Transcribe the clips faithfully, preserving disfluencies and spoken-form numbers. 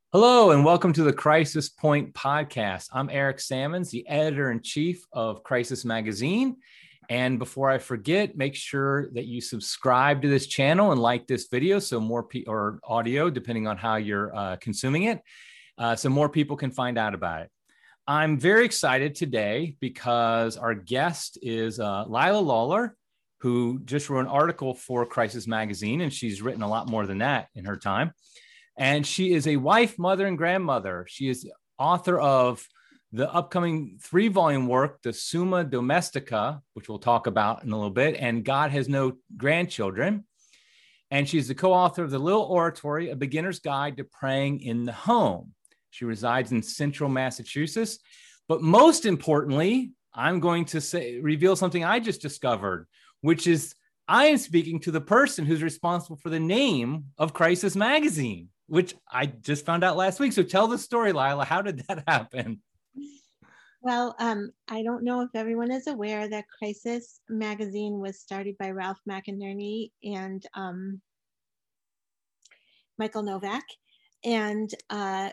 Hello, and welcome to the Crisis Point podcast. I'm Eric Sammons, the editor in chief of Crisis Magazine. And before I forget, make sure that you subscribe to this channel and like this video so more people, or audio, depending on how you're uh, consuming it, uh, so more people can find out about it. I'm very excited today because our guest is uh, Lila Lawler, who just wrote an article for Crisis Magazine, and she's written a lot more than that in her time. And she is a wife, mother, and grandmother. She is author of the upcoming three-volume work, the Summa Domestica, which we'll talk about in a little bit, and God Has No Grandchildren. And she's the co-author of the Little Oratory, A Beginner's Guide to Praying in the Home. She resides in central Massachusetts. But most importantly, I'm going to say reveal something I just discovered, which is I am speaking to the person who's responsible for the name of Crisis Magazine, which I just found out last week. So tell the story, Lila. How did that happen? Well, um, I don't know if everyone is aware that Crisis Magazine was started by Ralph McInerney and um, Michael Novak, and uh,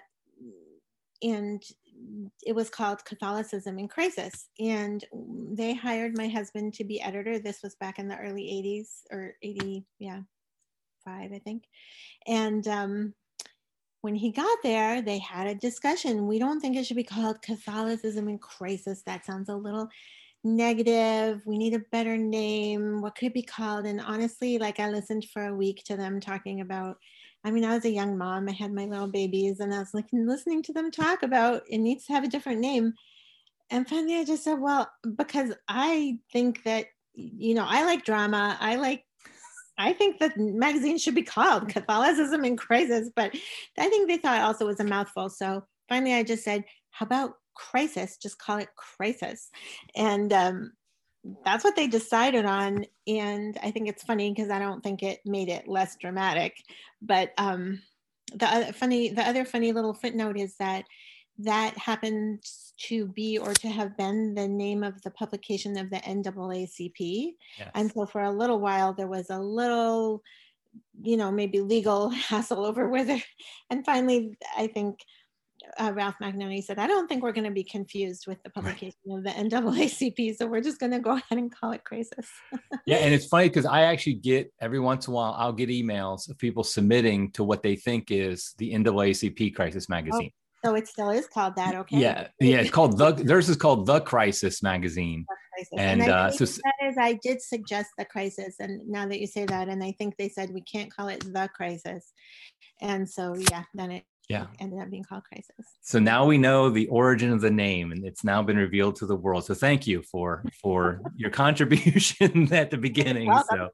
and it was called Catholicism in Crisis. And they hired my husband to be editor. This was back in the early eighties or eighty, yeah, five, I think. And um, when he got there, they had a discussion. We don't think it should be called Catholicism in Crisis. That sounds a little negative. We need a better name. What could it be called? And honestly, like I listened for a week to them talking about, I mean, I was a young mom. I had my little babies and I was like listening to them talk about it needs to have a different name. And finally I just said, well, because I think that, you know, I like drama. I like I think that magazine should be called Catholicism in Crisis, but I think they thought also was a mouthful. So finally I just said, how about Crisis? Just call it Crisis. And um, that's what they decided on. And I think it's funny because I don't think it made it less dramatic. But um, the other funny, the other funny little footnote is that that happens to be or to have been the name of the publication of the N double A C P. Yes. And so for a little while, there was a little, you know, maybe legal hassle over whether, and finally, I think uh, Ralph McInerney said, I don't think we're going to be confused with the publication right. of the N double A C P, so we're just going to go ahead and call it Crisis. Yeah, and it's funny because I actually get, every once in a while, I'll get emails of people submitting to what they think is the N double A C P Crisis Magazine. Oh. So it still is called that, okay? Yeah, yeah. It's called the. Theirs is called the Crisis Magazine. Crisis. And, and I uh, so that is, I did suggest the Crisis, and now that you say that, and I think they said we can't call it the Crisis, and so yeah, then it yeah ended up being called Crisis. So now we know the origin of the name, and it's now been revealed to the world. So thank you for for your contribution at the beginning. So.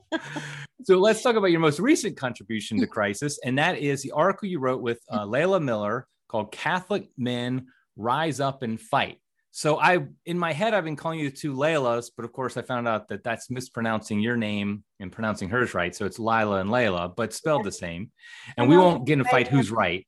So let's talk about your most recent contribution to Crisis, and that is the article you wrote with uh, Layla Miller called Catholic Men Rise Up and Fight. So I, in my head, I've been calling you the two Laylas, but of course I found out that that's mispronouncing your name and pronouncing hers right. So it's Lila and Layla, but spelled the same. And we won't get in a fight who's right.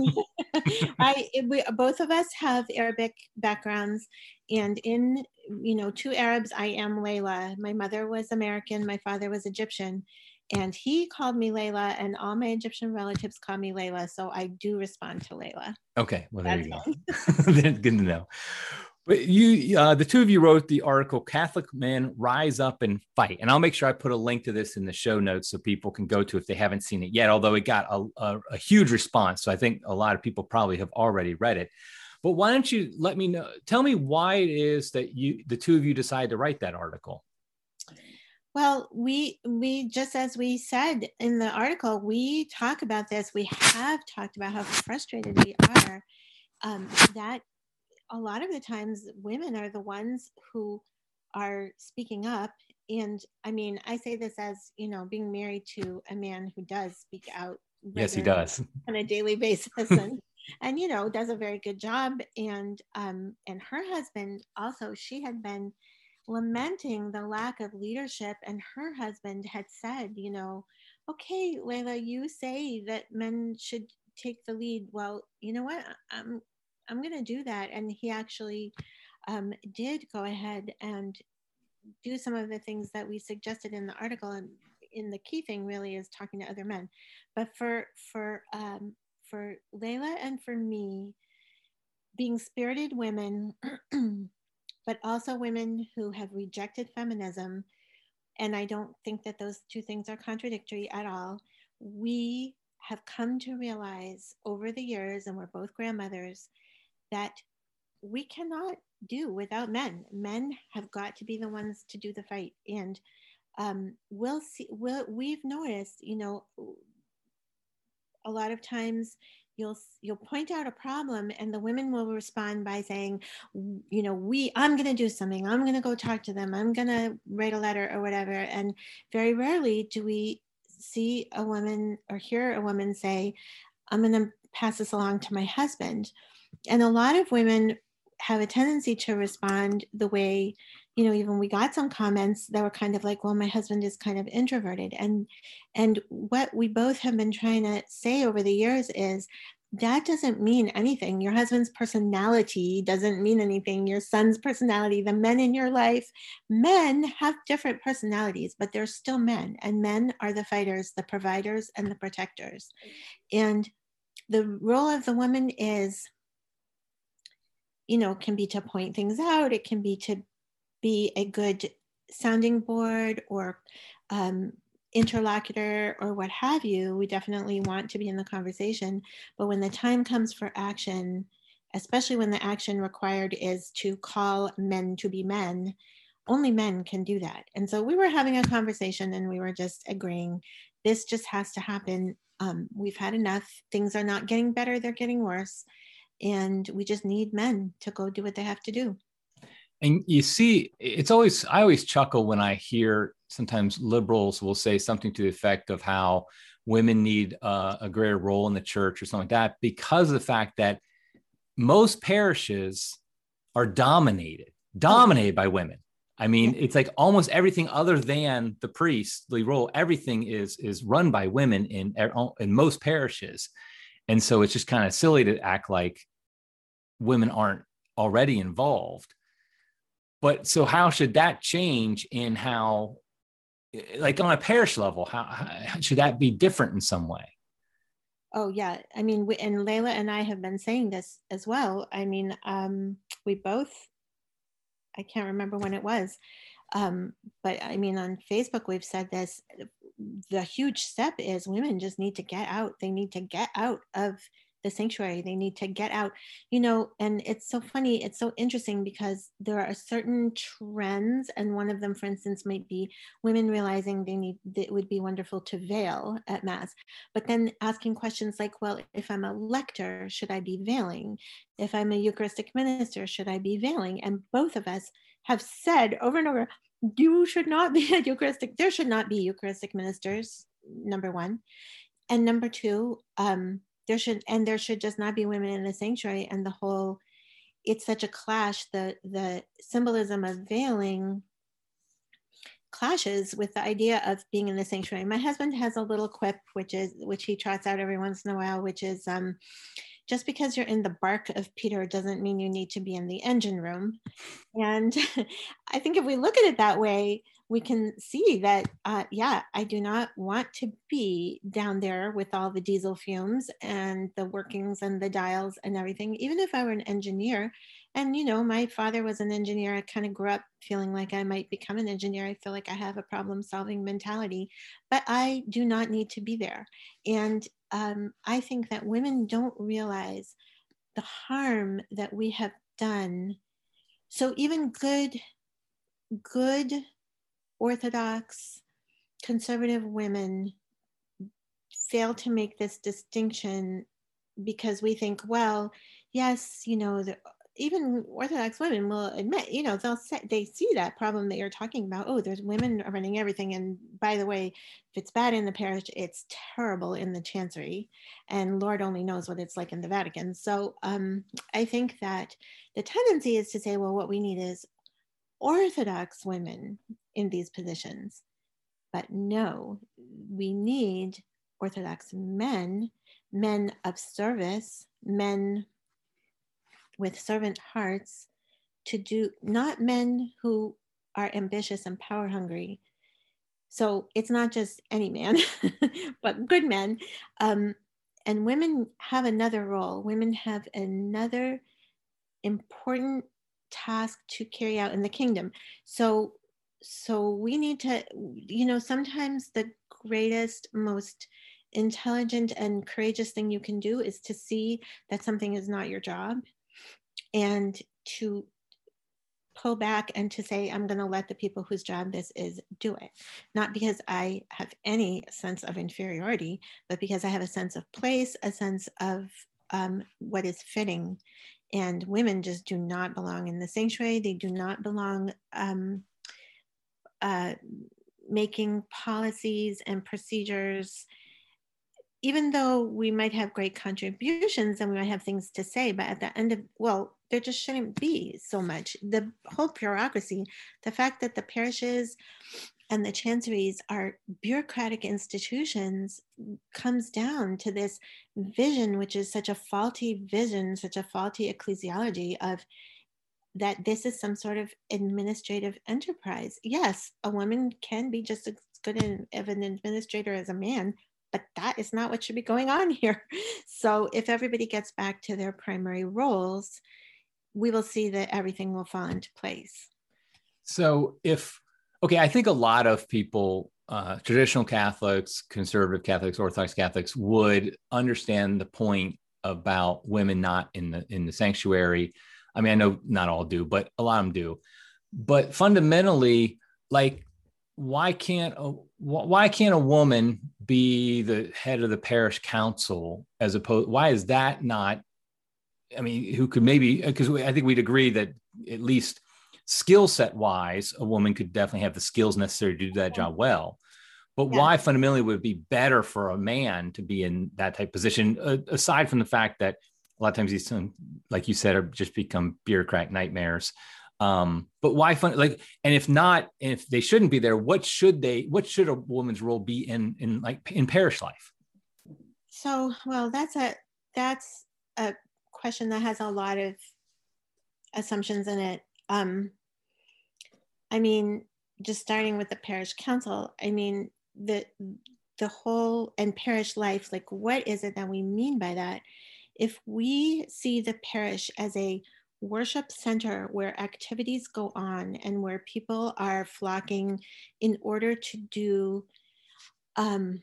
I, we, both of us have Arabic backgrounds, and in, you know, two Arabs, I am Layla. My mother was American, my father was Egyptian. And he called me Layla, and all my Egyptian relatives call me Layla. So I do respond to Layla. Okay, well, there That's you go. Good to know. But you, uh, the two of you wrote the article, Catholic Men Rise Up and Fight. And I'll make sure I put a link to this in the show notes so people can go to if they haven't seen it yet, although it got a, a, a huge response. So I think a lot of people probably have already read it. But why don't you let me know, tell me why it is that you, the two of you decided to write that article? Well, we, we just as we said in the article, we talk about this. We have talked about how frustrated we are um, that a lot of the times women are the ones who are speaking up. And I mean, I say this as, you know, being married to a man who does speak out. Yes, he does. On a daily basis. and, and, you know, does a very good job. And, um, and her husband also, she had been lamenting the lack of leadership, and her husband had said, you know, okay, Layla, you say that men should take the lead. Well, you know what, I'm I'm going to do that. And he actually um, did go ahead and do some of the things that we suggested in the article. And in the key thing really is talking to other men. But for for um, for Layla and for me, being spirited women, but also women who have rejected feminism, and I don't think that those two things are contradictory at all, we have come to realize over the years, and we're both grandmothers, that we cannot do without men. Men have got to be the ones to do the fight. And um, we'll see, we'll, we've noticed, you know, a lot of times you'll you'll point out a problem and the women will respond by saying, you know, we I'm going to do something, I'm going to go talk to them, I'm going to write a letter or whatever. And very rarely do we see a woman or hear a woman say, I'm going to pass this along to my husband. And a lot of women have a tendency to respond the way, you know, even we got some comments that were kind of like, well, my husband is kind of introverted. And and what we both have been trying to say over the years is that doesn't mean anything. Your husband's personality doesn't mean anything. Your son's personality, the men in your life, men have different personalities, but they're still men. And men are the fighters, the providers, and the protectors. And the role of the woman is, you know, can be to point things out. It can be to be a good sounding board or um, interlocutor or what have you. We definitely want to be in the conversation. But when the time comes for action, especially when the action required is to call men to be men, only men can do that. And so we were having a conversation and we were just agreeing, this just has to happen. Um, we've had enough. Things are not getting better, they're getting worse. And we just need men to go do what they have to do. And you see, it's always, I always chuckle when I hear sometimes liberals will say something to the effect of how women need uh, a greater role in the church or something like that, because of the fact that most parishes are dominated, dominated by women. I mean, it's like almost everything other than the priestly role, everything is, is run by women in, in most parishes. And so it's just kind of silly to act like women aren't already involved. But so how should that change in how, like on a parish level, how, how should that be different in some way? Oh, yeah. I mean, we, and Layla and I have been saying this as well. I mean, um, we both, I can't remember when it was, um, but I mean, on Facebook, we've said this, the huge step is women just need to get out. They need to get out of the sanctuary. They need to get out, you know, and it's so funny. It's so interesting because there are certain trends. And one of them, for instance, might be women realizing they need, it would be wonderful to veil at Mass, but then asking questions like, well, if I'm a lector, should I be veiling? If I'm a Eucharistic minister, should I be veiling? And both of us have said over and over, you should not be a Eucharistic, there should not be Eucharistic ministers, number one. And number two, um, there should, and there should just not be women in the sanctuary. And the whole, it's such a clash, the, the symbolism of veiling clashes with the idea of being in the sanctuary. My husband has a little quip, which is, which he trots out every once in a while, which is, um, just because you're in the bark of Peter doesn't mean you need to be in the engine room. And I think if we look at it that way, we can see that, uh, yeah, I do not want to be down there with all the diesel fumes and the workings and the dials and everything, even if I were an engineer. And, you know, my father was an engineer. I kind of grew up feeling like I might become an engineer. I feel like I have a problem solving mentality, but I do not need to be there. And um, I think that women don't realize the harm that we have done. So even good, good Orthodox conservative women fail to make this distinction because we think, well, yes, you know, the, even Orthodox women will admit, you know, they'll say, they see that problem that you're talking about. Oh, there's women running everything. And by the way, if it's bad in the parish, it's terrible in the chancery. And Lord only knows what it's like in the Vatican. So um, I think that the tendency is to say, well, what we need is Orthodox women in these positions. But no, we need Orthodox men, men of service, men with servant hearts, to do, not men who are ambitious and power hungry. So it's not just any man, but good men. Um, and women have another role. Women have another important task to carry out in the kingdom. So, so we need to, you know, sometimes the greatest, most intelligent and courageous thing you can do is to see that something is not your job, and to pull back and to say, I'm going to let the people whose job this is do it. Not because I have any sense of inferiority, but because I have a sense of place, a sense of um, what is fitting. And women just do not belong in the sanctuary. They do not belong um, uh, making policies and procedures, even though we might have great contributions and we might have things to say, but at the end of, well, there just shouldn't be so much. The whole bureaucracy, the fact that the parishes and the chanceries are bureaucratic institutions comes down to this vision, which is such a faulty vision, such a faulty ecclesiology of that this is some sort of administrative enterprise. Yes, a woman can be just as good of an administrator as a man, but that is not what should be going on here. So if everybody gets back to their primary roles, we will see that everything will fall into place. So if, okay, I think a lot of people, uh, traditional Catholics, conservative Catholics, Orthodox Catholics would understand the point about women not in the in the sanctuary. I mean, I know not all do, but a lot of them do. But fundamentally, like, why can't a, why can't a woman be the head of the parish council as opposed? Why is that not? I mean, who could maybe, because I think we'd agree that at least skill set wise, a woman could definitely have the skills necessary to do that job well. But yeah. Why fundamentally would it be better for a man to be in that type of position, uh, aside from the fact that a lot of times these, like you said, are just become bureaucratic nightmares. Um, but why fun? Like, and if not, if they shouldn't be there, what should they? What should a woman's role be in in like in parish life? So, well, that's a that's a question that has a lot of assumptions in it. Um, I mean, just starting with the parish council. I mean, the the whole and parish life. Like, what is it that we mean by that? If we see the parish as a worship center where activities go on and where people are flocking in order to do um,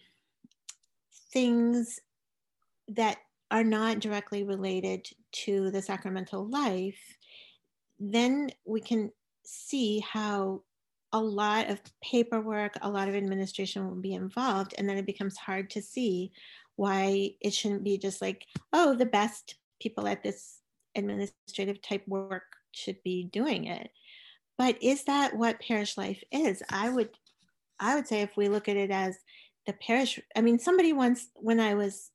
things that are not directly related to the sacramental life, then we can see how a lot of paperwork, a lot of administration will be involved, and then it becomes hard to see why it shouldn't be just like, oh, the best people at this administrative type work should be doing it. But is that what parish life is? I would, I would say if we look at it as the parish, I mean, somebody once, when I was,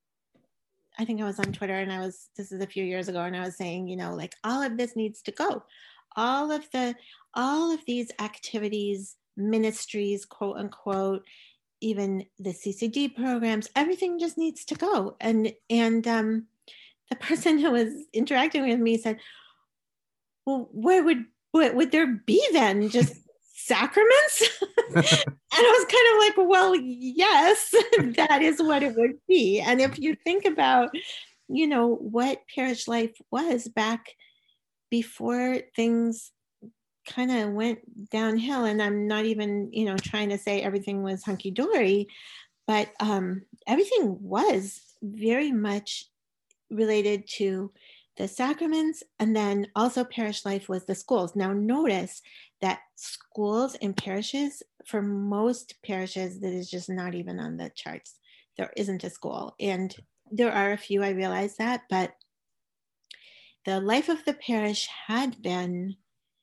I think I was on Twitter and I was, this is a few years ago, and I was saying, you know, like all of this needs to go. All of the, all of these activities, ministries, quote unquote, even the C C D programs, everything just needs to go. And, and um, the person who was interacting with me said, well, where would, what would there be then? Just sacraments? And I was kind of like, well, yes, that is what it would be. And if you think about, you know, what parish life was back before things kind of went downhill, and I'm not even, you know, trying to say everything was hunky-dory, but um, everything was very much related to the sacraments, and then also parish life was the schools. Now notice that schools and parishes, for most parishes, that is just not even on the charts. There isn't a school, and there are a few, I realize that, but the life of the parish had been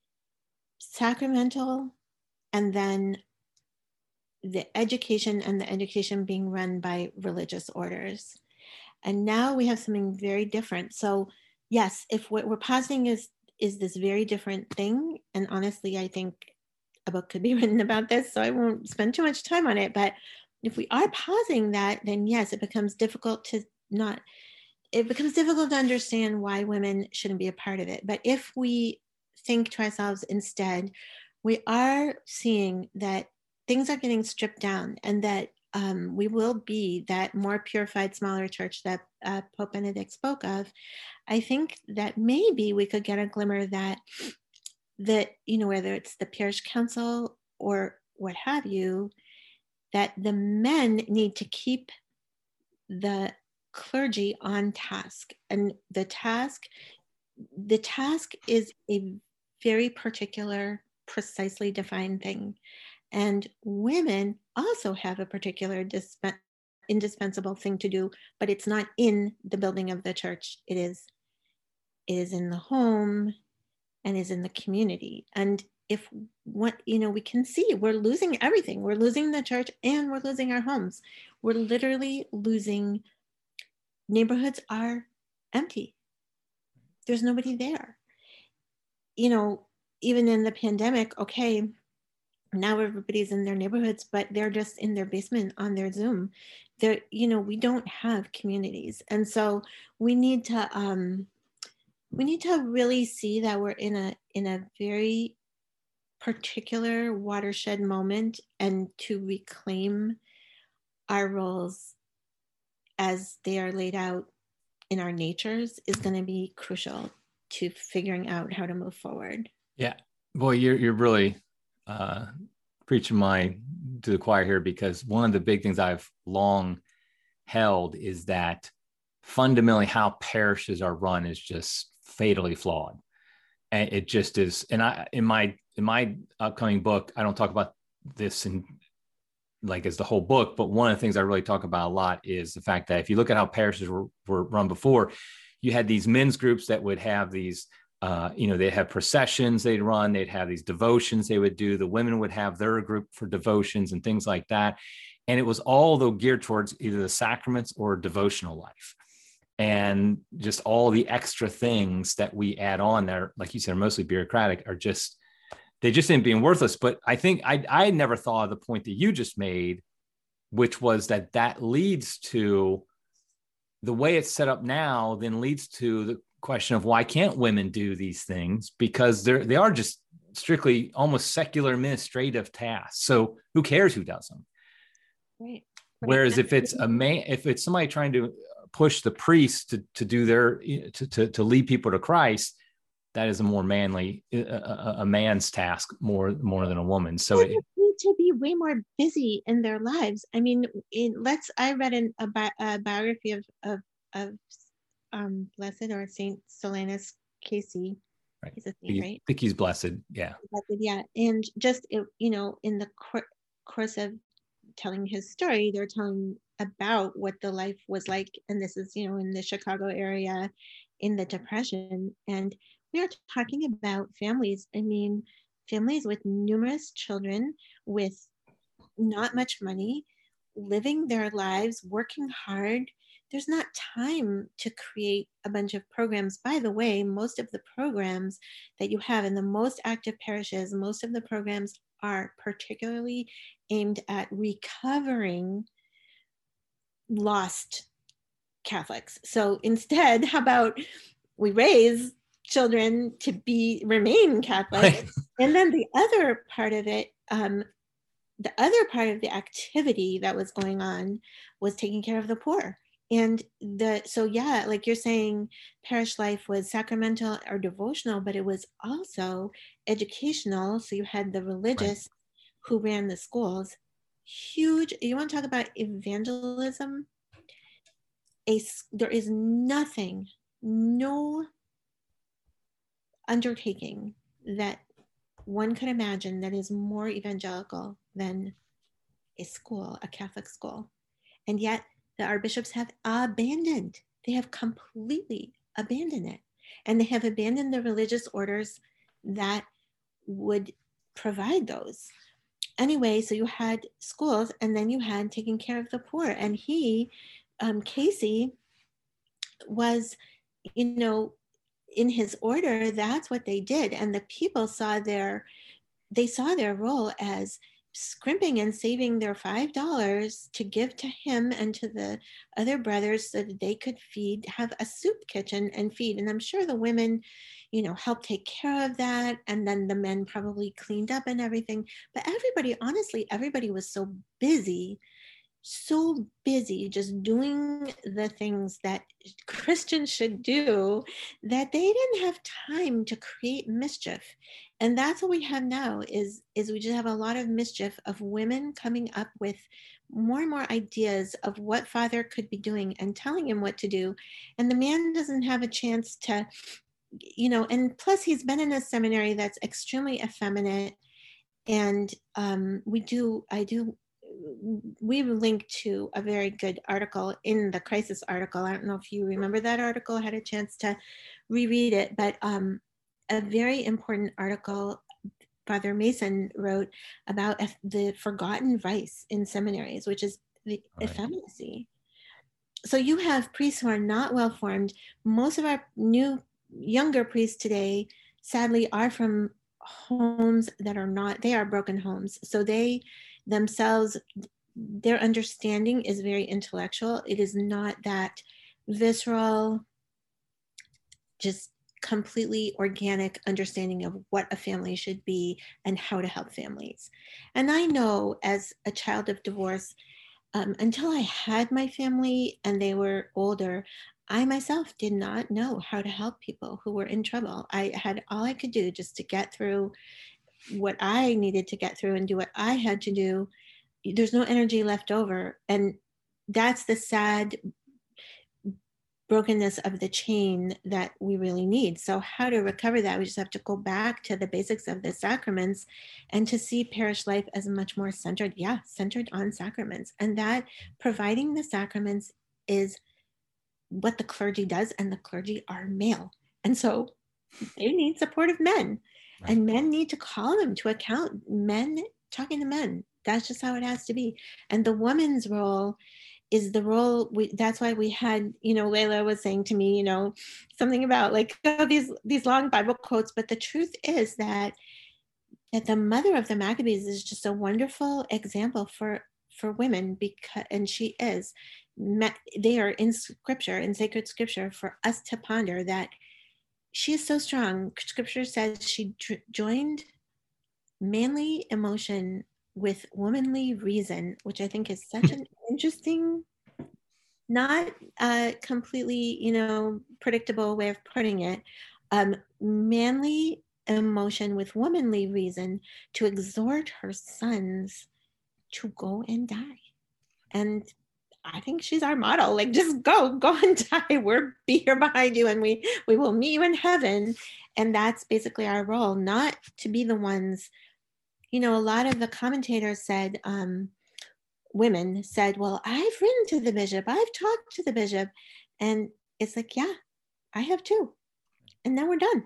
sacramental, and then the education, and the education being run by religious orders. And now we have something very different. So yes, if what we're positing is is this very different thing, and honestly, I think a book could be written about this, so I won't spend too much time on it. But if we are positing that, then yes, it becomes difficult to not, it becomes difficult to understand why women shouldn't be a part of it. But if we think to ourselves instead, we are seeing that things are getting stripped down, and that um, we will be that more purified, smaller church that uh, Pope Benedict spoke of, I think that maybe we could get a glimmer that, that, you know, whether it's the parish council or what have you, that the men need to keep the clergy on task. And the task, the task is a very particular, precisely defined thing. And women also have a particular disp- indispensable thing to do, but it's not in the building of the church. It is, it is in the home and is in the community. And if what, you know, we can see we're losing everything. We're losing the church and we're losing our homes. We're literally losing, neighborhoods are empty. There's nobody there. You know, even in the pandemic, okay, now everybody's in their neighborhoods, but they're just in their basement on their Zoom. They're, you know, we don't have communities. And so we need to, um, we need to really see that we're in a, in a very particular watershed moment, and to reclaim our roles as they are laid out in our natures is going to be crucial to figuring out how to move forward. Yeah, boy, you're you're really uh, preaching my to the choir here, because one of the big things I've long held is that fundamentally how parishes are run is just fatally flawed, and it just is. And I, in my in my upcoming book, I don't talk about this in like as the whole book, but one of the things I really talk about a lot is the fact that if you look at how parishes were, were run before, you had these men's groups that would have these, uh, you know, they'd have processions they'd run, they'd have these devotions they would do. The women would have their group for devotions and things like that. And it was all though geared towards either the sacraments or devotional life. And just all the extra things that we add on there, like you said, are mostly bureaucratic, are just, they just end up being worthless. But I think I, I never thought of the point that you just made, which was that that leads to the way it's set up now, then leads to the question of why can't women do these things? Because they're, they are just strictly almost secular administrative tasks. So who cares who does them? Right. Whereas if it's a man, if it's somebody trying to push the priests to, to do their, to, to, to lead people to Christ, that is a more manly, a, a, a man's task more, more than a woman. So it need to be way more busy in their lives. I mean, in, let's, I read an, a, bi- a biography of, of, of um, Blessed or Saint Solanus Casey. Right. He's a saint, right? I think he's blessed. Yeah. Blessed, yeah. And just, you know, in the cor- course of telling his story, they're telling about what the life was like. And this is, you know, in the Chicago area in the Depression. And we are talking about families. I mean, families with numerous children, with not much money, living their lives, working hard. There's not time to create a bunch of programs. By the way, most of the programs that you have in the most active parishes, most of the programs are particularly aimed at recovering lost Catholics. So instead, how about we raise children to be remain Catholic? Right. And then the other part of it, um, the other part of the activity that was going on was taking care of the poor. And the so yeah, like you're saying, parish life was sacramental or devotional, but it was also educational. So you had the religious right. who ran the schools. Huge. You want to talk about evangelism? A, there is nothing, no undertaking that one could imagine that is more evangelical than a school, a Catholic school. And yet the archbishops have abandoned, they have completely abandoned it. And they have abandoned the religious orders that would provide those. Anyway, so you had schools, and then you had taking care of the poor. And he, um, Casey, was, you know, in his order, that's what they did. And the people saw their, they saw their role as scrimping and saving their five dollars to give to him and to the other brothers so that they could feed, have a soup kitchen and feed. And I'm sure the women, you know, helped take care of that. And then the men probably cleaned up and everything. But everybody, honestly, everybody was so busy so busy just doing the things that Christians should do that they didn't have time to create mischief. And that's what we have now is, is we just have a lot of mischief of women coming up with more and more ideas of what father could be doing and telling him what to do. And the man doesn't have a chance to, you know, and plus he's been in a seminary that's extremely effeminate. And um, we do, I do, we linked to a very good article in the crisis article. I don't know if you remember that article, I had a chance to reread it, but um, a very important article Father Mason wrote about the forgotten vice in seminaries, which is the right. effeminacy. So you have priests who are not well formed. Most of our new younger priests today, sadly, are from homes that are not, they are broken homes. So they themselves, their understanding is very intellectual. It is not that visceral, just completely organic understanding of what a family should be and how to help families. And I know as a child of divorce, um, until I had my family and they were older, I myself did not know how to help people who were in trouble. I had all I could do just to get through what I needed to get through and do what I had to do. There's no energy left over. And that's the sad brokenness of the chain that we really need. So how to recover that? We just have to go back to the basics of the sacraments and to see parish life as much more centered, yeah, centered on sacraments. And that providing the sacraments is what the clergy does, and the clergy are male. And so they need supportive men. Right. And men need to call them to account. Men talking to men. That's just how it has to be. And the woman's role is the role, we, that's why we had, you know, Layla was saying to me, you know, something about like, oh, these, these long Bible quotes, but the truth is that, that the mother of the Maccabees is just a wonderful example for, for women, because, and she is, they are in scripture, in sacred scripture, for us to ponder that she is so strong. Scripture says she tr- joined manly emotion with womanly reason, which I think is such an interesting, not uh, completely, you know, predictable way of putting it. Um, manly emotion with womanly reason to exhort her sons to go and die. And I think she's our model. Like, just go, go and die. We'll be here behind you, and we we will meet you in heaven. And that's basically our role, not to be the ones. You know, a lot of the commentators said, um, women said, well, I've written to the bishop, I've talked to the bishop. And it's like, yeah, I have too. And then we're done.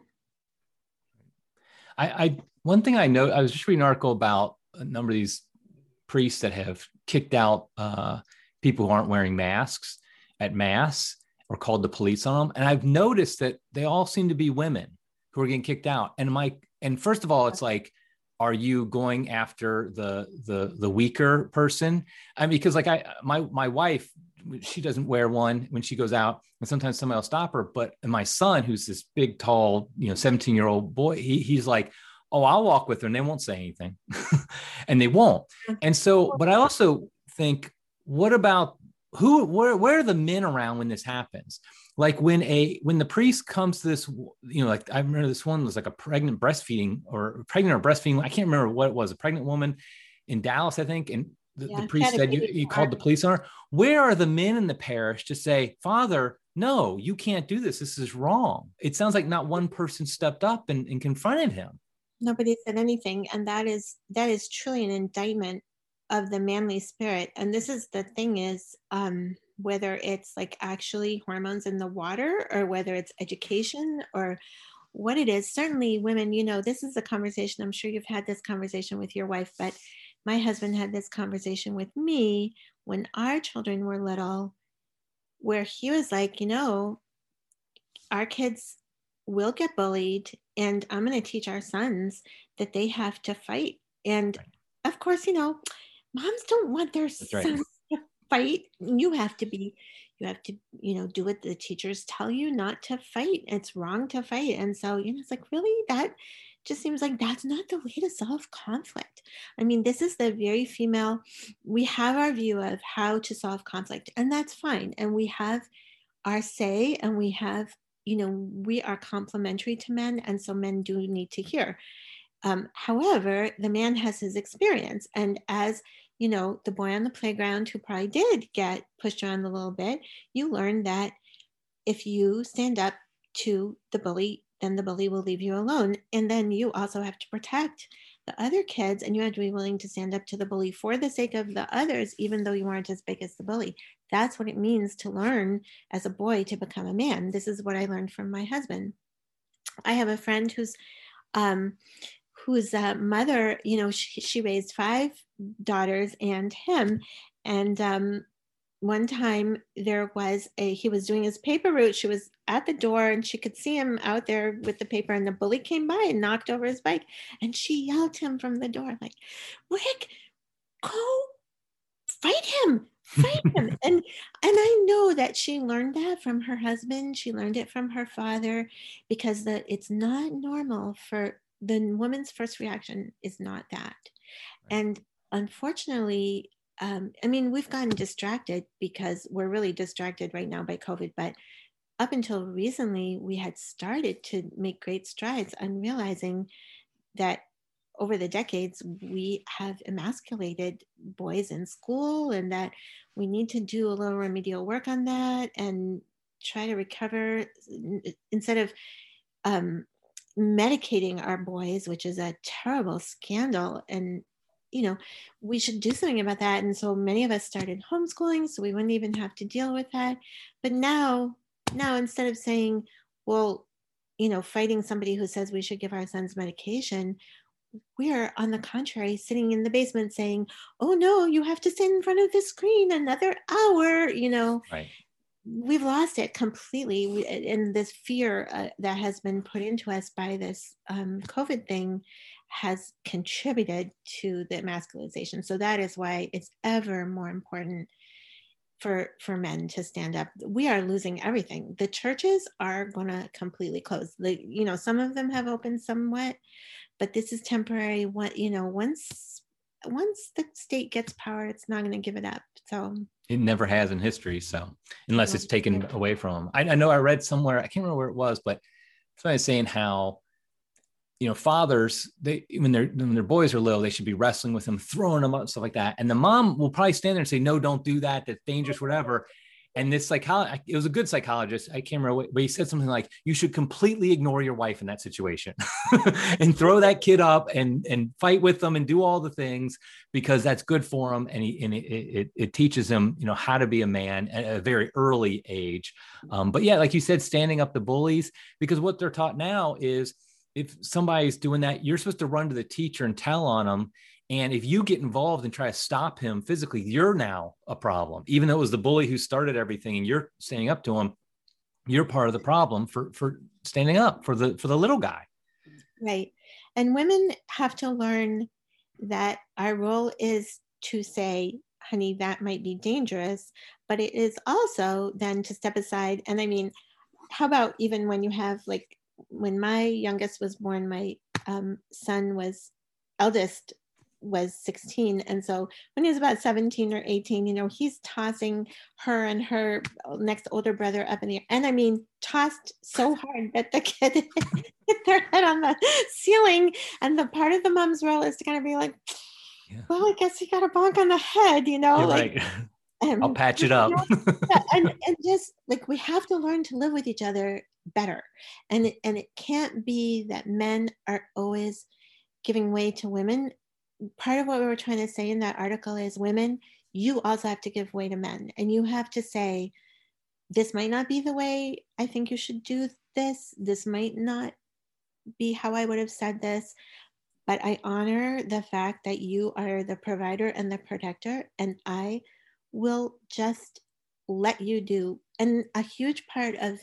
I, I one thing I know, I was just reading an article about a number of these priests that have kicked out uh, people who aren't wearing masks at mass or called the police on them. And I've noticed that they all seem to be women who are getting kicked out. And my, and first of all, it's like, are you going after the the the weaker person? I mean, because like I, my my wife, she doesn't wear one when she goes out, and sometimes somebody will stop her. But my son, who's this big, tall, you know, seventeen year old boy, he he's like, oh, I'll walk with her, and they won't say anything, and they won't. And so, but I also think, what about who? Where where are the men around when this happens? Like when a when the priest comes to this, you know, like I remember this one was like a pregnant breastfeeding or pregnant or breastfeeding. I can't remember what it was, a pregnant woman in Dallas, I think. And the, yeah, the priest said, you, you called the police on her. Where are the men in the parish to say, Father, no, you can't do this. This is wrong. It sounds like not one person stepped up and, and confronted him. Nobody said anything. And that is, that is truly an indictment of the manly spirit. And this is the thing is, um, whether it's like actually hormones in the water or whether it's education or what it is, certainly women, you know, this is a conversation, I'm sure you've had this conversation with your wife, but my husband had this conversation with me when our children were little, where he was like, you know, our kids will get bullied and I'm going to teach our sons that they have to fight. And of course, you know, moms don't want their That's sons right. fight. You have to be, you have to, you know, do what the teachers tell you not to fight. It's wrong to fight. And so, you know, it's like, really that, just seems like that's not the way to solve conflict. I mean, this is the very female, we have our view of how to solve conflict, and that's fine. And we have our say, and we have, you know, we are complementary to men. And so men do need to hear. Um, however, the man has his experience. And as, you know, the boy on the playground who probably did get pushed around a little bit, you learn that if you stand up to the bully, then the bully will leave you alone. And then you also have to protect the other kids, and you have to be willing to stand up to the bully for the sake of the others, even though you aren't as big as the bully. That's what it means to learn as a boy to become a man. This is what I learned from my husband. I have a friend who's um, whose uh, mother, you know, she, she raised five daughters and him. And um, one time there was a, he was doing his paper route. She was at the door and she could see him out there with the paper, and the bully came by and knocked over his bike. And she yelled to him from the door, like, Rick, go fight him, fight him. and and I know that she learned that from her husband. She learned it from her father, because the, it's not normal for the woman's first reaction is not that. Right. And unfortunately, um, I mean, we've gotten distracted because we're really distracted right now by COVID, but up until recently, we had started to make great strides on realizing that over the decades, we have emasculated boys in school, and that we need to do a little remedial work on that and try to recover, instead of um, medicating our boys, which is a terrible scandal. And, you know, we should do something about that. And so many of us started homeschooling, so we wouldn't even have to deal with that. But now, now instead of saying, well, you know, fighting somebody who says we should give our sons medication, we are, on the contrary, sitting in the basement saying, oh no, you have to sit in front of the screen another hour, you know. Right. We've lost it completely. We, and this fear uh, that has been put into us by this um, COVID thing has contributed to the emasculation. So that is why it's ever more important for, for men to stand up. We are losing everything. The churches are going to completely close. The, you know, some of them have opened somewhat, but this is temporary. What, you know, once once the state gets power, it's not going to give it up. So it never has in history. So unless it's taken away from them. I, I know I read somewhere, I can't remember where it was, but somebody was saying how, you know, fathers, they, when their when their boys are little, they should be wrestling with them, throwing them up, stuff like that. And the mom will probably stand there and say, no, don't do that. That's dangerous, whatever. And this psychologist, it was a good psychologist, I can't remember, but he said something like, you should completely ignore your wife in that situation and throw that kid up and, and fight with them and do all the things, because that's good for him. And, he, and it, it, it teaches him, you know, how to be a man at a very early age. Um, but yeah, like you said, standing up to bullies, because what they're taught now is if somebody's doing that, you're supposed to run to the teacher and tell on them. And if you get involved and try to stop him physically, you're now a problem. Even though it was the bully who started everything and you're standing up to him, you're part of the problem for, for standing up for the, for the little guy. Right. And women have to learn that our role is to say, honey, that might be dangerous, but it is also then to step aside. And I mean, how about even when you have, like, when my youngest was born, my um, son was eldest was sixteen. And so when he was about seventeen or eighteen, you know, he's tossing her and her next older brother up in the air. And I mean, tossed so hard that the kid hit their head on the ceiling. And the part of the mom's role is to kind of be like, yeah, well, I guess he got a bonk on the head, you know, You're like, right. Um, I'll patch it up. and, and just like, we have to learn to live with each other better. And it, and it can't be that men are always giving way to women. Part of what we were trying to say in that article is, women, you also have to give way to men. And you have to say, this might not be the way I think you should do this. This might not be how I would have said this. But I honor the fact that you are the provider and the protector. And I will just let you do. And a huge part of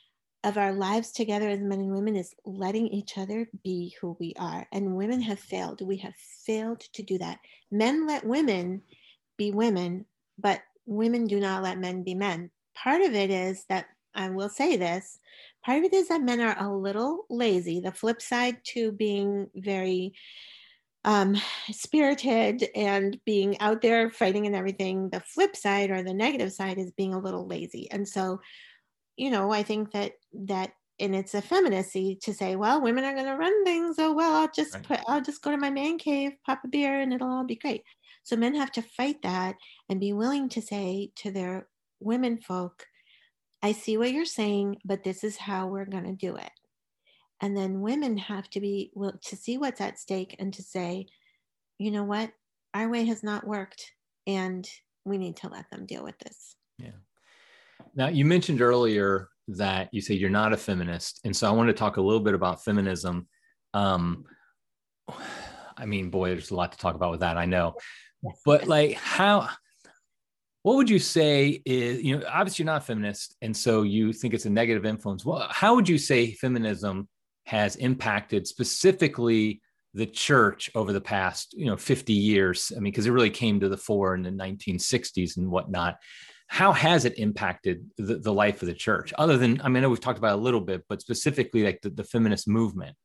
of our lives together as men and women is letting each other be who we are. And women have failed. We have failed to do that. Men let women be women, but women do not let men be men. Part of it is that, I will say this, Part of it is that men are a little lazy. The flip side to being very um, spirited and being out there fighting and everything, the flip side or the negative side is being a little lazy. And so, you know, I think that that and it's effeminacy to say, well, women are going to run things. Oh, well, I'll just Right. put, I'll just go to my man cave, pop a beer, and it'll all be great. So men have to fight that and be willing to say to their women folk, I see what you're saying, but this is how we're going to do it. And then women have to be will to see what's at stake and to say, you know what, our way has not worked, and we need to let them deal with this. Yeah. Now, you mentioned earlier that you say you're not a feminist. And so I want to talk a little bit about feminism. Um, I mean, boy, there's a lot to talk about with that, I know. Yes. But like how, what would you say is, you know, obviously you're not a feminist, and so you think it's a negative influence. Well, how would you say feminism has impacted specifically the church over the past, you know, fifty years? I mean, because it really came to the fore in the nineteen sixties and whatnot. How has it impacted the, the life of the church? Other than, I mean, I know we've talked about it a little bit, but specifically like the, the feminist movement.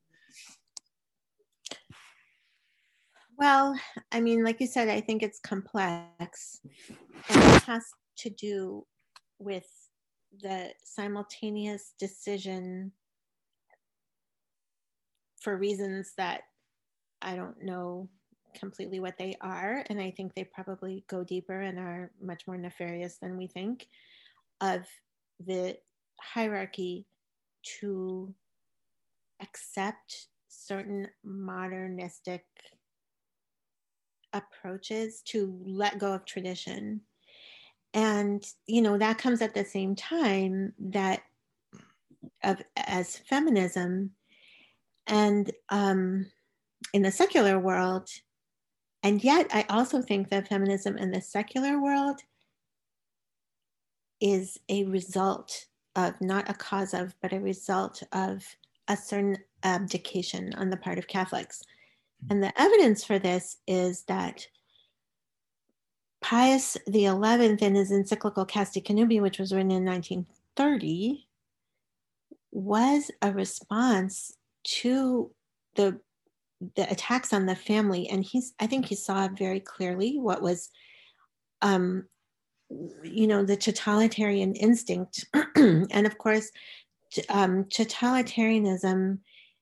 Well, I mean, like you said, I think it's complex, and it has to do with the simultaneous decision for reasons that I don't know completely what they are, and I think they probably go deeper and are much more nefarious than we think, of the hierarchy to accept certain modernistic approaches, to let go of tradition. And, you know, that comes at the same time that of as feminism. And um, in the secular world, and yet I also think that feminism in the secular world is a result of, not a cause of, but a result of a certain abdication on the part of Catholics. And the evidence for this is that Pius the eleventh, in his encyclical Casti Connubii, which was written in nineteen thirty, was a response to the the attacks on the family. And he's, I think he saw very clearly what was, um, you know, the totalitarian instinct. And of course, um, totalitarianism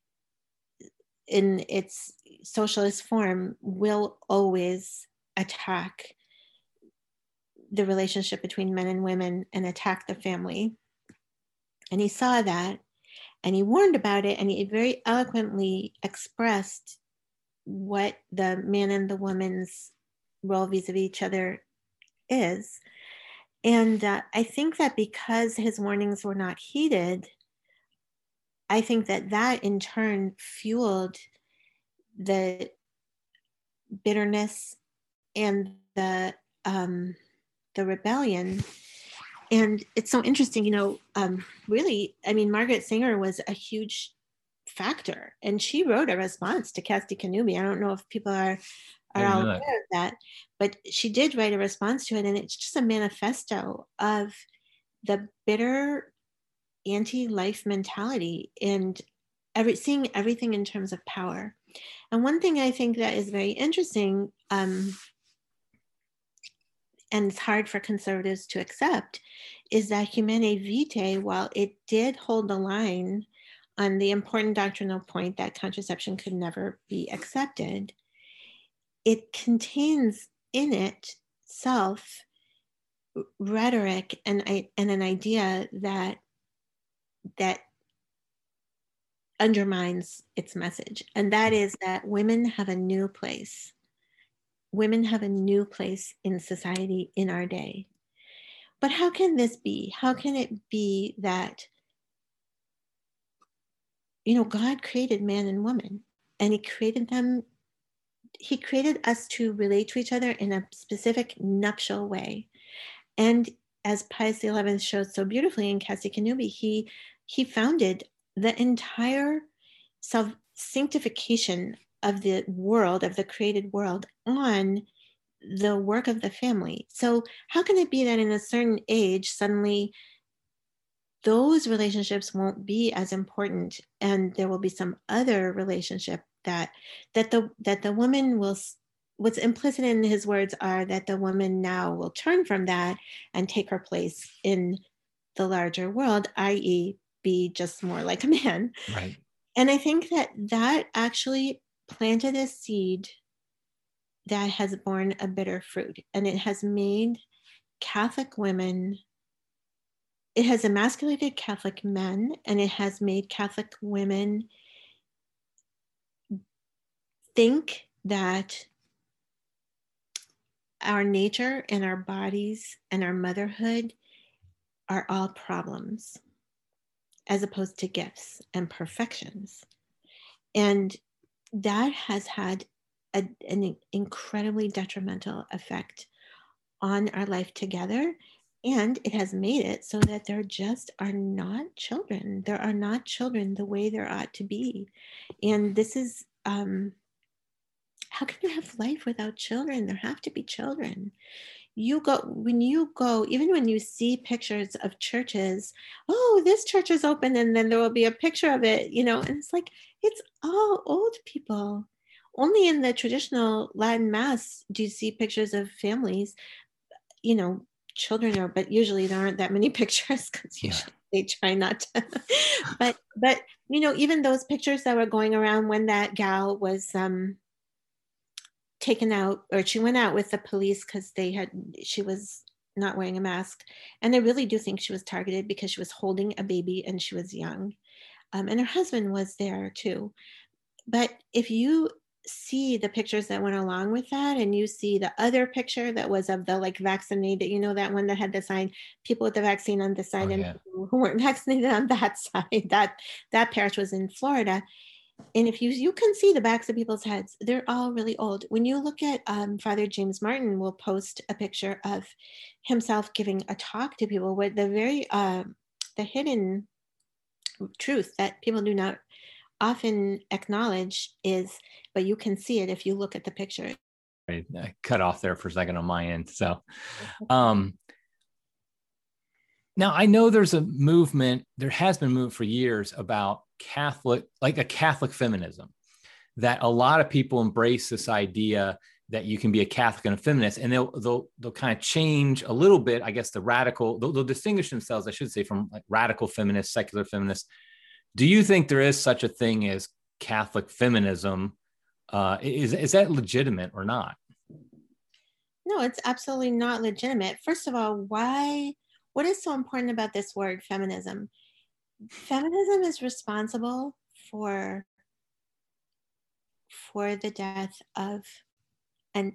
in its socialist form will always attack the relationship between men and women and attack the family. And he saw that, and he warned about it, and he very eloquently expressed what the man and the woman's role vis-a-vis each other is. And uh, I think that because his warnings were not heeded, I think that that in turn fueled the bitterness and the um, the rebellion. And it's so interesting, you know, um, really, I mean, Margaret Sanger was a huge factor, and she wrote a response to Casti Connubii. I don't know if people are, are all aware of that, but she did write a response to it, and it's just a manifesto of the bitter anti-life mentality and every, seeing everything in terms of power. And one thing I think that is very interesting, um, and it's hard for conservatives to accept, is that Humanae Vitae, while it did hold the line on the important doctrinal point that contraception could never be accepted, it contains in itself rhetoric and, and an idea that that undermines its message. And that is that women have a new place. Women have a new place in society in our day. But how can this be? How can it be that, you know, God created man and woman, and he created them, he created us to relate to each other in a specific nuptial way. And as Pius the eleventh shows so beautifully in Casti Connubii, he, he founded the entire self-sanctification of the world, of the created world, on the work of the family. So how can it be that in a certain age, suddenly those relationships won't be as important, and there will be some other relationship that that the that the woman will, what's implicit in his words are that the woman now will turn from that and take her place in the larger world, that is be just more like a man. Right. And I think that that actually planted a seed that has borne a bitter fruit, and it has made Catholic women, it has emasculated Catholic men, and it has made Catholic women think that our nature and our bodies and our motherhood are all problems, as opposed to gifts and perfections. And that has had a, an incredibly detrimental effect on our life together. And it has made it so that there just are not children. There are not children the way there ought to be. And this is, um, how can you have life without children? There have to be children. You go, when you go, even when you see pictures of churches, oh, this church is open, and then there will be a picture of it, you know, and it's like, it's all old people. Only in the traditional Latin Mass do you see pictures of families, you know, children are, but usually there aren't that many pictures because Yeah. they try not to. but, but, you know, even those pictures that were going around when that gal was, um, taken out, or she went out with the police because they had, she was not wearing a mask. And I really do think she was targeted because she was holding a baby and she was young. Um, and her husband was there too. But if you see the pictures that went along with that, and you see the other picture that was of the like vaccinated, you know, that one that had the sign, people with the vaccine on this side, oh, and yeah, people who weren't vaccinated on that side, that, that parish was in Florida. And if you you can see the backs of people's heads, they're all really old. When you look at um, Father James Martin will post a picture of himself giving a talk to people with the very, uh, the hidden truth that people do not often acknowledge is, but you can see it if you look at the picture. I cut off there for a second on my end. So, um, now I know there's a movement, there has been a movement for years about Catholic, like a Catholic feminism, that a lot of people embrace this idea that you can be a Catholic and a feminist, and they'll they'll they'll kind of change a little bit, I guess, the radical, they'll, they'll distinguish themselves, I should say, from like radical feminists, secular feminists. Do you think there is such a thing as Catholic feminism? Uh, is is that legitimate or not? No, it's absolutely not legitimate. First of all, why? What is so important about this word, feminism? Feminism is responsible for, for the death of and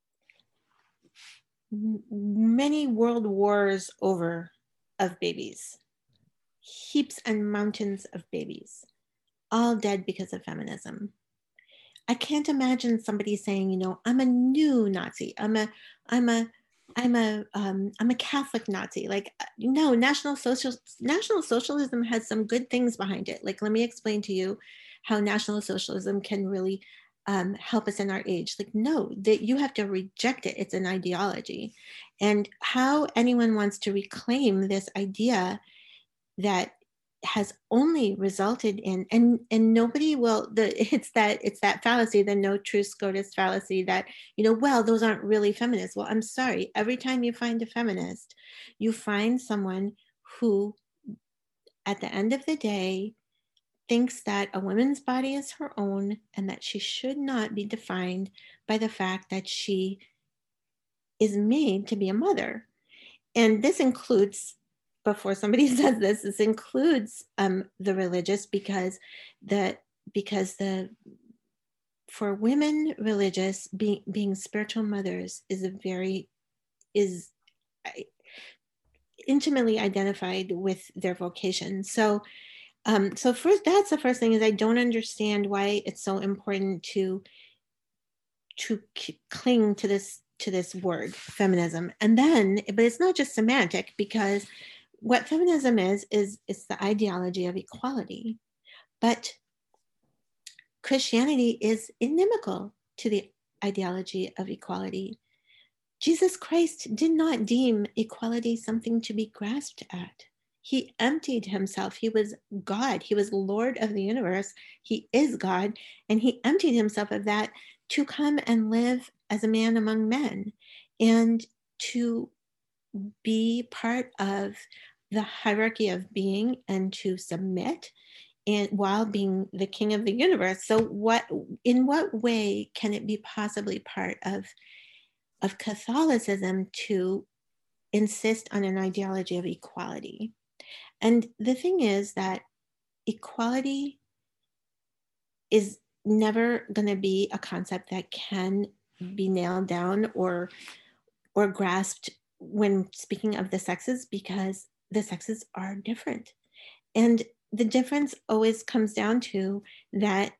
many world wars over of babies, heaps and mountains of babies, all dead because of feminism. I can't imagine somebody saying, you know, I'm a new Nazi. I'm a, I'm a, I'm a, um, I'm a Catholic Nazi. Like, no, National Social, National Socialism has some good things behind it. Like, let me explain to you how National Socialism can really um, help us in our age. Like, no, that you have to reject it. It's an ideology. And how anyone wants to reclaim this idea that has only resulted in, and and nobody will, the it's that it's that fallacy, the no true SCOTUS fallacy, that, you know, well, those aren't really feminists. Well, I'm sorry, every time you find a feminist, you find someone who at the end of the day thinks that a woman's body is her own and that she should not be defined by the fact that she is made to be a mother. And this includes, before somebody says this, this includes um, the religious, because the because the for women religious, being being spiritual mothers is a very is intimately identified with their vocation. So um, so first, that's the first thing, is I don't understand why it's so important to to cling to this to this word, feminism. And then, but it's not just semantic, because what feminism is, is it's the ideology of equality. But Christianity is inimical to the ideology of equality. Jesus Christ did not deem equality something to be grasped at. He emptied himself. He was God. He was Lord of the universe. He is God. And he emptied himself of that to come and live as a man among men and to be part of the hierarchy of being and to submit, and while being the king of the universe. So what, in what way can it be possibly part of, of Catholicism to insist on an ideology of equality? And the thing is that equality is never going to be a concept that can be nailed down or or grasped when speaking of the sexes, because the sexes are different. And the difference always comes down to that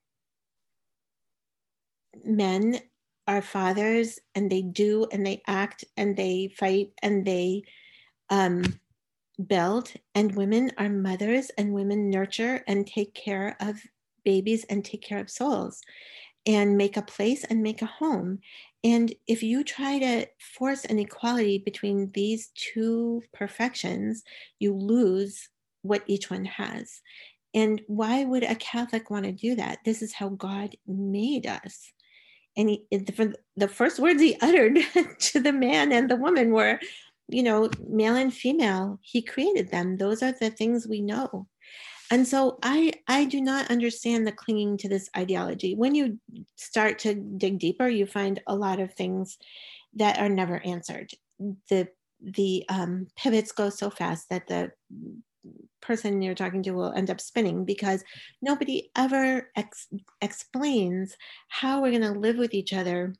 men are fathers and they do and they act and they fight and they um, build, and women are mothers and women nurture and take care of babies and take care of souls and make a place and make a home. And if you try to force an equality between these two perfections, you lose what each one has. And why would a Catholic want to do that? This is how God made us. And he, the, the first words he uttered to the man and the woman were, you know, male and female. He created them. Those are the things we know. And so I, I do not understand the clinging to this ideology. When you start to dig deeper, you find a lot of things that are never answered. The, the um, pivots go so fast that the person you're talking to will end up spinning, because nobody ever ex- explains how we're going to live with each other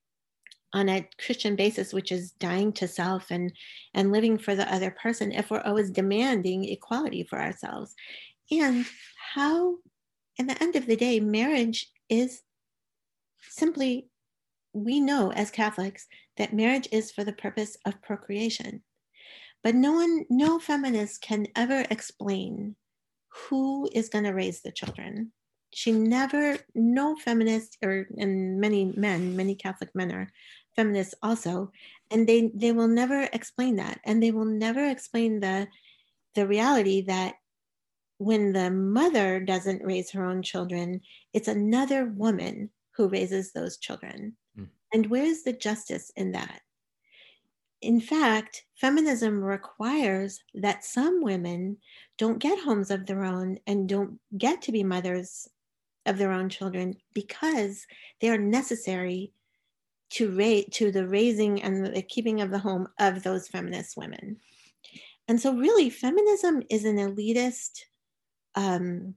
on a Christian basis, which is dying to self and, and living for the other person, if we're always demanding equality for ourselves. And how, at the end of the day, marriage is simply, we know as Catholics that marriage is for the purpose of procreation. But no one, no feminist can ever explain who is going to raise the children. She never, no feminist, or and many men, many Catholic men are feminists also, and they they will never explain that, and they will never explain the the reality that when the mother doesn't raise her own children, it's another woman who raises those children. Mm. And where's the justice in that? In fact, feminism requires that some women don't get homes of their own and don't get to be mothers of their own children because they are necessary to ra- to the raising and the keeping of the home of those feminist women. And so really, feminism is an elitist, um,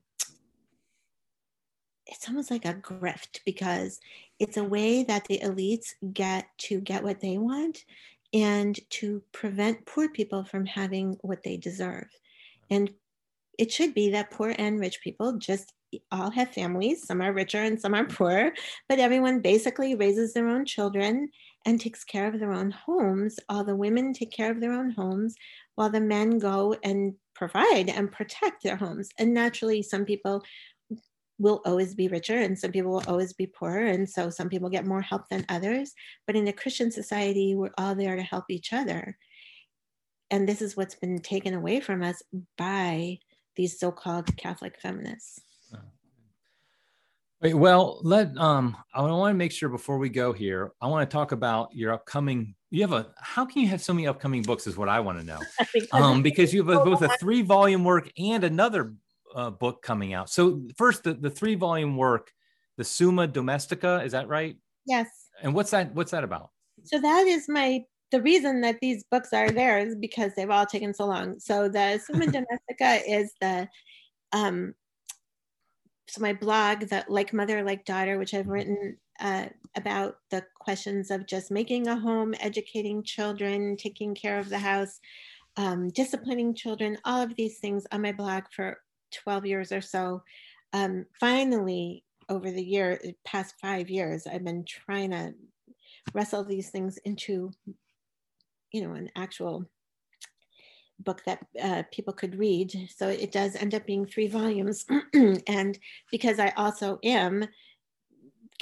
it's almost like a grift, because it's a way that the elites get to get what they want and to prevent poor people from having what they deserve. And it should be that poor and rich people just all have families. Some are richer and some are poorer, but everyone basically raises their own children and takes care of their own homes. All the women take care of their own homes while the men go and provide and protect their homes. And naturally, some people will always be richer and some people will always be poorer. And so some people get more help than others. But in a Christian society, we're all there to help each other. And this is what's been taken away from us by these so-called Catholic feminists. Wait, well, let um, I want to make sure before we go here, I want to talk about your upcoming. You have a. How can you have so many upcoming books? Is what I want to know. because um, because you have a, both a three-volume work and another uh, book coming out. So first, the the three-volume work, the Summa Domestica, is that right? Yes. And what's that? What's that about? So that is my. The reason that these books are there is because they've all taken so long. So the Summa Domestica is the. Um, So my blog, that Like Mother, Like Daughter, which I've written uh, about the questions of just making a home, educating children, taking care of the house, um, disciplining children, all of these things on my blog for twelve years or so. Um, finally, over the year, past five years, I've been trying to wrestle these things into, you know, an actual book that uh, people could read. So it does end up being three volumes. And because I also am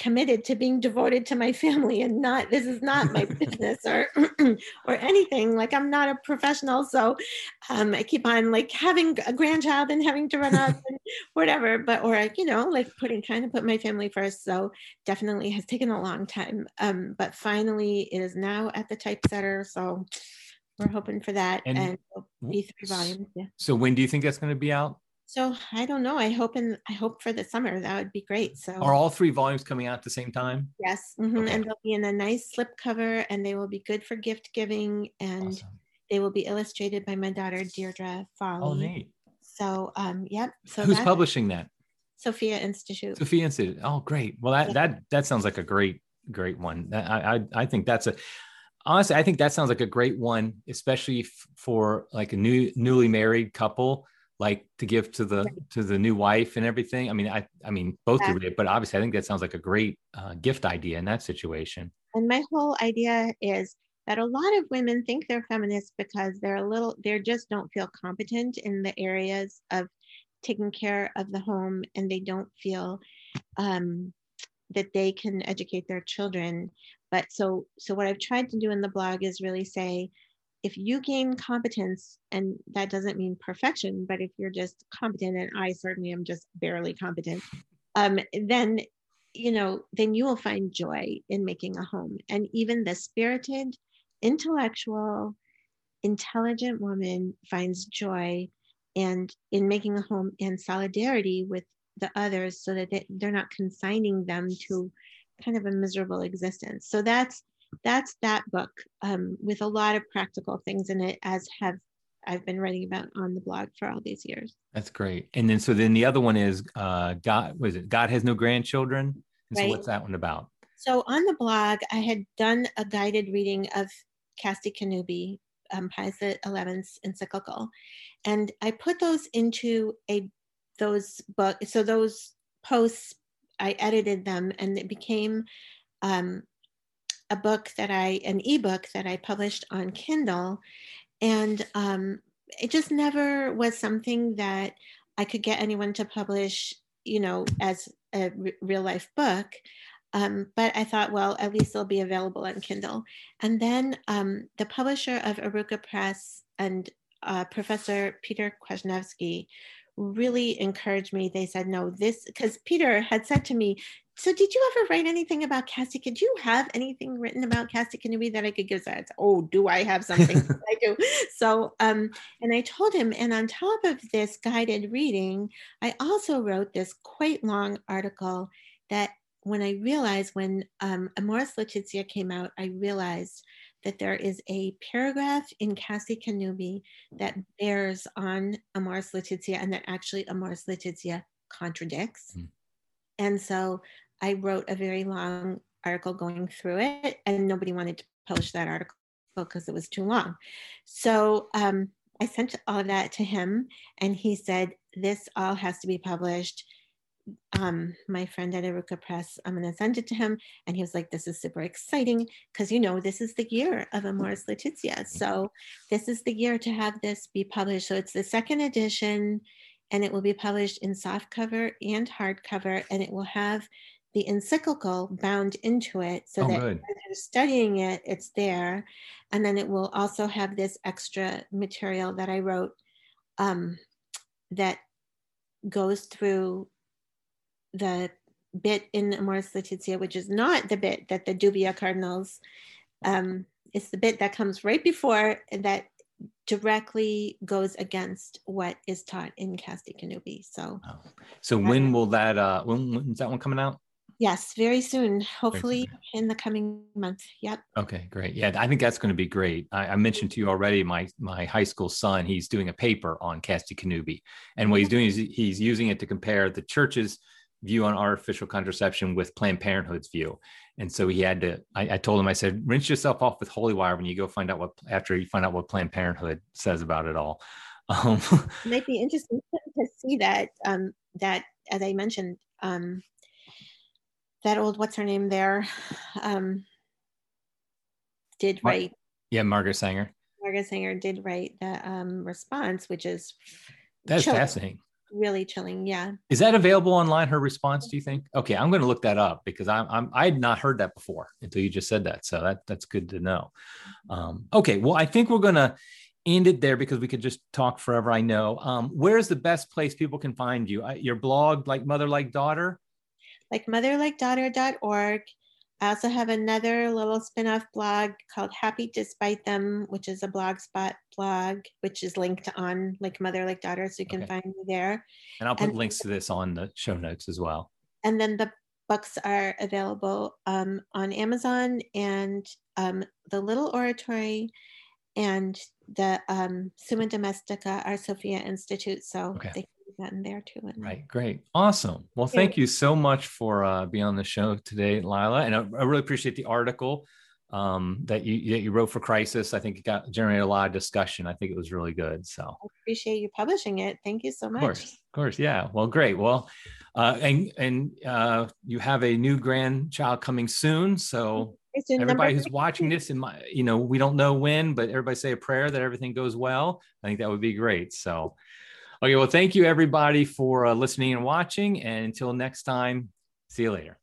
committed to being devoted to my family and not, this is not my business or, or anything. Like, I'm not a professional. So um, I keep on like having a grandchild and having to run up and whatever, but, or, you know, like putting, trying to put my family first. So definitely has taken a long time. Um, but finally it is now at the typesetter. So we're hoping for that. And, and it'll be three volumes. Yeah. So when do you think that's going to be out? So I don't know. I hope in I hope for the summer. That would be great. So are all three volumes coming out at the same time? Yes. Mm-hmm. Okay. And they'll be in a nice slipcover, and they will be good for gift giving, and awesome. They will be illustrated by my daughter Deirdre Foley. Oh, neat. So um, yep. So who's publishing that? Sophia Institute. Sophia Institute. Oh, great. Well, that yeah. that that sounds like a great great one. I I, I think that's a honestly I think that sounds like a great one, especially f- for like a new newly married couple. Like to give to the to the new wife and everything. I mean, I I mean both yeah. of it, but obviously I think that sounds like a great uh, gift idea in that situation. And my whole idea is that a lot of women think they're feminists because they're a little, they just don't feel competent in the areas of taking care of the home, and they don't feel um, that they can educate their children. But so so what I've tried to do in the blog is really say, if you gain competence, and that doesn't mean perfection, but if you're just competent, and I certainly am just barely competent, um, then, you know, then you will find joy in making a home. And even the spirited, intellectual, intelligent woman finds joy and in making a home and solidarity with the others, so that they, they're not consigning them to kind of a miserable existence. So that's That's that book um, with a lot of practical things in it, as have I've been writing about on the blog for all these years. That's great. And then, so then the other one is uh, God, was it God Has No Grandchildren? And right. So what's that one about? So on the blog, I had done a guided reading of Casti Connubii, um, Pius the eleventh's encyclical. And I put those into a, those book. So those posts, I edited them, and it became, um, a book that I, an ebook that I published on Kindle. And um, it just never was something that I could get anyone to publish, you know, as a r- real life book. Um, but I thought, well, at least they'll be available on Kindle. And then um, the publisher of Aruka Press and uh, Professor Peter Kwasniewski really encouraged me. They said, no, this, because Peter had said to me, so did you ever write anything about Casti? Could you have anything written about Casti Connubii that I could give? That? Oh, do I have something? I do. So, um, and I told him, and on top of this guided reading, I also wrote this quite long article that when I realized, when um, Amoris Laetitia came out, I realized that there is a paragraph in Casti Connubii that bears on Amoris Laetitia, and that actually Amoris Laetitia contradicts. Mm. And so I wrote a very long article going through it, and nobody wanted to publish that article because it was too long. So um, I sent all of that to him, and he said, this all has to be published. Um, my friend at Aruka Press, I'm going to send it to him. And he was like, this is super exciting because, you know, this is the year of Amoris Laetitia. So this is the year to have this be published. So it's the second edition, and it will be published in softcover and hardcover, and it will have the encyclical bound into it so oh, that good. As you're studying it, it's there. And then it will also have this extra material that I wrote um, that goes through the bit in Amoris Laetitia, which is not the bit that the Dubia Cardinals, um, it's the bit that comes right before that directly goes against what is taught in Casti Connubii. So, oh. so when will that, uh, when, when's that one coming out? Yes, very soon, hopefully very soon. In the coming month. Yep. Okay, great. Yeah, I think that's going to be great. I, I mentioned to you already, my my high school son, he's doing a paper on Casti Connubii. And what he's doing is he's using it to compare the church's view on artificial contraception with Planned Parenthood's view. And so he had to, I, I told him, I said, rinse yourself off with holy water when you go find out what, after you find out what Planned Parenthood says about it all. Um, it might be interesting to see that, um, that, as I mentioned, um, that old, what's her name there, um, did Mar- write. Yeah, Margaret Sanger. Margaret Sanger did write the um, response, which is that's chilling. Fascinating. really chilling. Yeah. Is that available online, her response, do you think? Okay, I'm going to look that up because I'm, I'm I had not heard that before until you just said that. So that that's good to know. Um, okay, well, I think we're going to end it there because we could just talk forever, I know. Um, where's the best place people can find you? Uh, your blog, Like Mother Like Daughter? Like mother like daughter dot org. I also have another little spin-off blog called Happy Despite Them, which is a blogspot blog, which is linked on Like Mother Like Daughter, so you can Okay. find me there. And I'll put And, links to this on the show notes as well. and then the books are available um, on Amazon, and um, the Little Oratory and the um, Summa Domestica are Sophia Institute, so Okay. they can be gotten there too. And right, great, awesome. Well, thank you so much for uh, being on the show today, Lila, and I, I really appreciate the article um, that you that you wrote for Crisis. I think it got generated a lot of discussion. I think it was really good. So I appreciate you publishing it. Thank you so much. Of course, of course, yeah. Well, great. Well, uh, and and uh, you have a new grandchild coming soon, so. Everybody who's watching this, in my, you know, we don't know when, but everybody say a prayer that everything goes well. I think that would be great. So, okay, well, thank you everybody for uh, listening and watching. And until next time, see you later.